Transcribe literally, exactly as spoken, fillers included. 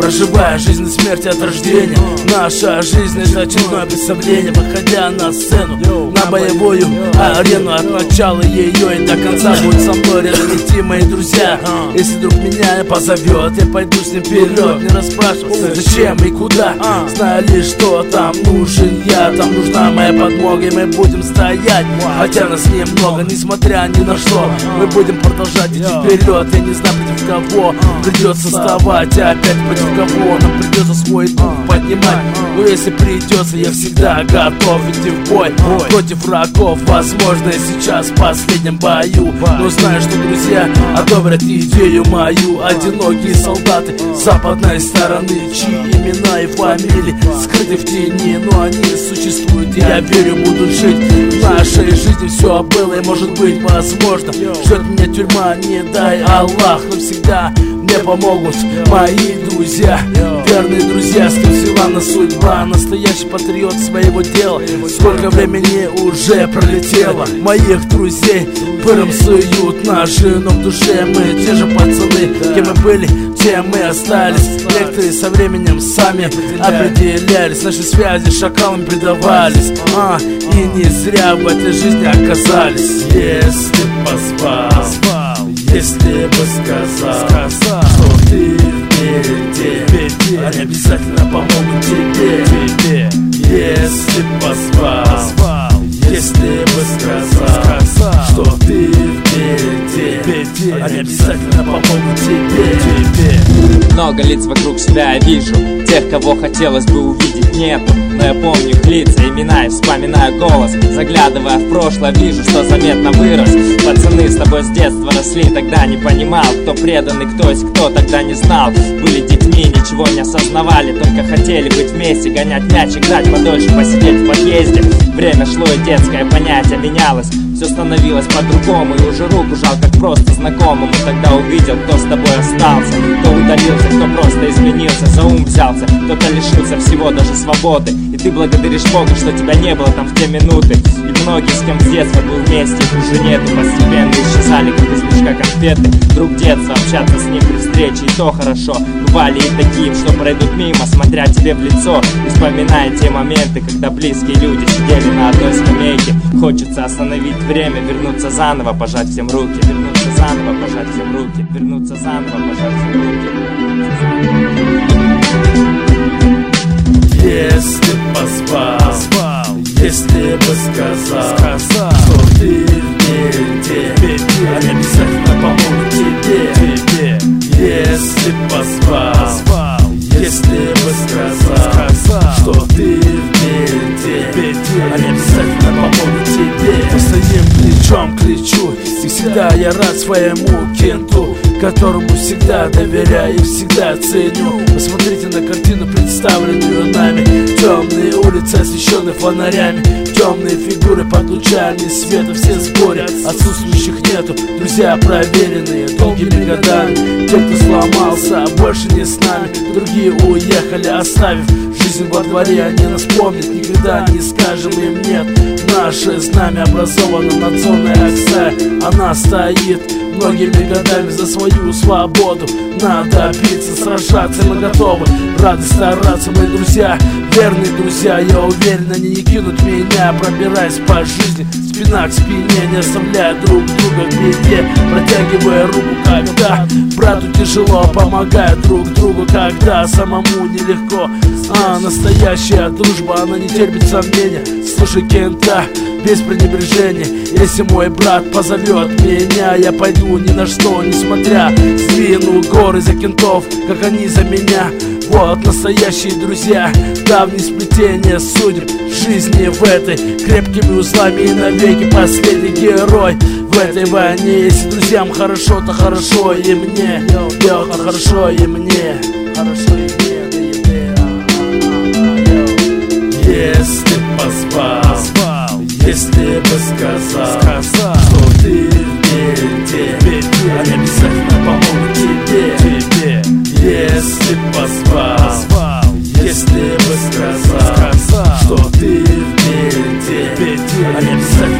проживая жизнь и смерть от рождения. Наша жизнь — это очередное представление. Выходя на сцену, на боевую арену, от начала ее и до конца будет со мной рядом идти мои друзья. Если вдруг меня позовет, я пойду с ним вперед. Не расспрашивай, зачем и куда, зная лишь, что там нужен я. Там нужна моя подмога, и мы будем стоять. Хотя нас немного, несмотря ни на что, мы будем продолжать идти вперед. Я не знаю, против кого придется вставать, а опять против кого нам придется свой дух поднимать. Но если придется, я всегда готов идти в бой против врагов. Возможно, сейчас в последнем бою, но знаю, что друзья одобрят идею мою. Одинокие солдаты западной стороны, чьи имена и фамилии скрыты в тени, но они существуют, и я верю, будут жить. В нашей жизни все было и может быть возможно. Ждет меня тюрьма, не дай Аллах, но всегда мне помогут мои друзья, верные друзья, с кем свела нас судьба. Настоящий патриот своего дела. Сколько времени уже пролетело. Моих друзей пыром суют наши, но в душе мы те же пацаны. Кем мы были, тем мы остались. Некоторые со временем сами определялись. Наши связи шакалам предавались, а, и не зря в этой жизни оказались. Если позвал, если бы сказал, что ты в беде, они обязательно помогут тебе. Если позвал, если бы сказал, что ты в беде, они обязательно помогут тебе. Много лиц вокруг себя я вижу, тех, кого хотелось бы увидеть, нету. Но я помню их лица, имена и вспоминаю голос. Заглядывая в прошлое, вижу, что заметно вырос. Пацаны с тобой с детства росли, тогда не понимал, кто преданный, кто есть кто, тогда не знал. Были детьми, ничего не осознавали, только хотели быть вместе, гонять мяч, играть подольше, посидеть в подъезде. Время шло и детское понятие менялось, все становилось по-другому, и уже руку жал, как просто знакомому. Тогда увидел, кто с тобой остался, кто удалился, кто просто изменился, за ум взялся, кто-то лишился всего, даже свободы. И ты благодаришь Бога, что тебя не было там в те минуты. И многие, с кем с детства был вместе, их уже нету, постепенно исчезали, как из мешка конфеты. Друг детства, общаться с ним при встрече, и то хорошо. Бывали и такие, что пройдут мимо, смотря тебе в лицо, и вспоминая те моменты, когда близкие люди сидели на одной скамейке. Хочется остановить время, вернуться заново, пожать всем руки. Вернуться заново, пожать всем руки. Вернуться заново, пожать всем руки. Если позвал, если бы сказал, что ты в беде, они обязательно помогут тебе. Если позвал, если бы сказал, что ты в беде, они обязательно помогут тебе. Постоим плечом к плечу, и всегда я рад своему кенту, которому всегда доверяю и всегда ценю. Посмотрите на картину, представленную нами. Темные улицы, освещенные фонарями, темные фигуры под лучами света. Все в сборе, отсутствующих нету. Друзья проверенные долгими годами. Те, кто сломался, больше не с нами. Другие уехали, оставив жизнь во дворе. Они нас помнят, никогда не скажем им нет. Наше знамя образовано над зоной Оксай. Она стоит многими годами за свою свободу. Надо биться, сражаться, мы готовы, рады стараться, мои друзья, верные друзья. Я уверен, они не кинут меня, пробираясь по жизни спина к спине, не оставляя друг друга в беде, протягивая руку, когда брату тяжело, помогая друг другу, когда самому нелегко. А настоящая дружба, она не терпит сомнения. Слушай кента без пренебрежения. Если мой брат позовет меня, я пойду ни на что, несмотря. Сдвину горы за кентов, как они за меня. Вот настоящие друзья, давние сплетения судеб жизни в этой, крепкими узлами и навеки последний герой в этой войне. Если друзьям хорошо, то хорошо и мне. Йо, то хорошо и мне. Хорошо и мне. Если позвал, если бы сказал, что ты в беде, они обязательно помогут тебе. Если позвал, если бы сказал, что ты в беде, они обязательно